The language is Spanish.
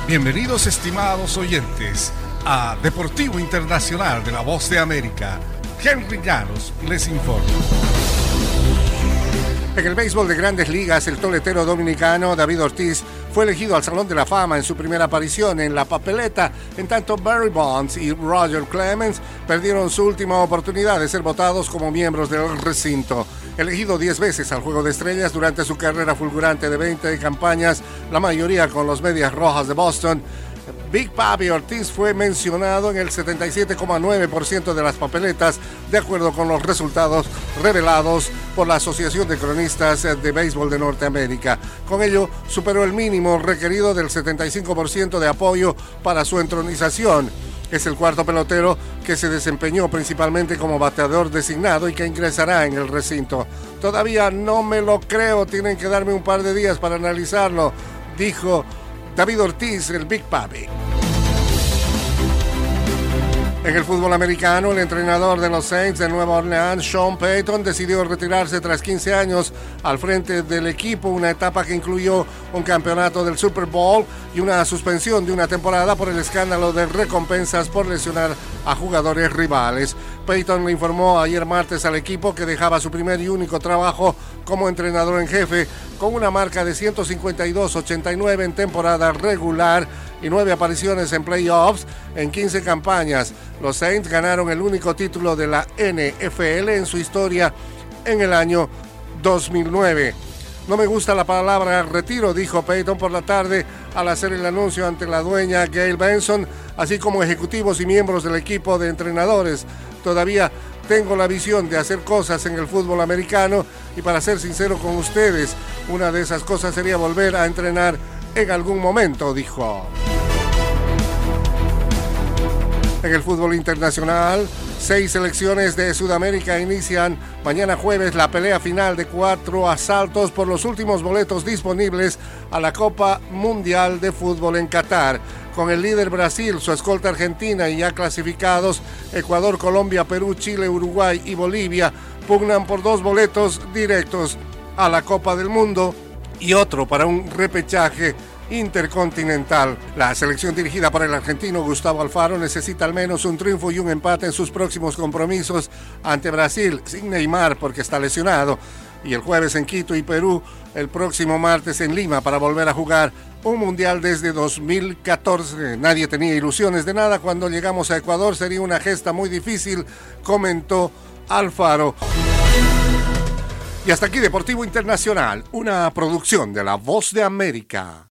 Bienvenidos, estimados oyentes, a Deportivo Internacional de la Voz de América. Henry Llanos les informa. En el béisbol de Grandes Ligas, el toletero dominicano David Ortiz fue elegido al Salón de la Fama en su primera aparición en la papeleta, en tanto Barry Bonds y Roger Clemens perdieron su última oportunidad de ser votados como miembros del recinto. Elegido 10 veces al Juego de Estrellas durante su carrera fulgurante de 20 campañas, la mayoría con los Medias Rojas de Boston, Big Papi Ortiz fue mencionado en el 77,9% de las papeletas, de acuerdo con los resultados revelados por la Asociación de Cronistas de Béisbol de Norteamérica. Con ello, superó el mínimo requerido del 75% de apoyo para su entronización. Es el cuarto pelotero que se desempeñó principalmente como bateador designado y que ingresará en el recinto. Todavía no me lo creo, tienen que darme un par de días para analizarlo, dijo David Ortiz, el Big Papi. En el fútbol americano, el entrenador de los Saints de Nueva Orleans, Sean Payton, decidió retirarse tras 15 años al frente del equipo, una etapa que incluyó un campeonato del Super Bowl y una suspensión de una temporada por el escándalo de recompensas por lesionar a jugadores rivales. Payton le informó ayer martes al equipo que dejaba su primer y único trabajo como entrenador en jefe con una marca de 152-89 en temporada regular y 9 apariciones en playoffs en 15 campañas. Los Saints ganaron el único título de la NFL en su historia en el año 2009. No me gusta la palabra retiro, dijo Payton por la tarde al hacer el anuncio ante la dueña Gail Benson, así como ejecutivos y miembros del equipo de entrenadores. Todavía tengo la visión de hacer cosas en el fútbol americano y, para ser sincero con ustedes, una de esas cosas sería volver a entrenar en algún momento, dijo. En el fútbol internacional, 6 selecciones de Sudamérica inician mañana jueves la pelea final de 4 asaltos por los últimos boletos disponibles a la Copa Mundial de Fútbol en Qatar. Con el líder Brasil, su escolta Argentina y ya clasificados Ecuador, Colombia, Perú, Chile, Uruguay y Bolivia pugnan por 2 boletos directos a la Copa del Mundo y otro para un repechaje intercontinental. La selección dirigida por el argentino Gustavo Alfaro necesita al menos un triunfo y un empate en sus próximos compromisos ante Brasil, sin Neymar porque está lesionado, y el jueves en Quito y Perú, el próximo martes en Lima para volver a jugar un mundial desde 2014. Nadie tenía ilusiones de nada cuando llegamos a Ecuador, sería una gesta muy difícil, comentó Alfaro. Y hasta aquí Deportivo Internacional, una producción de La Voz de América.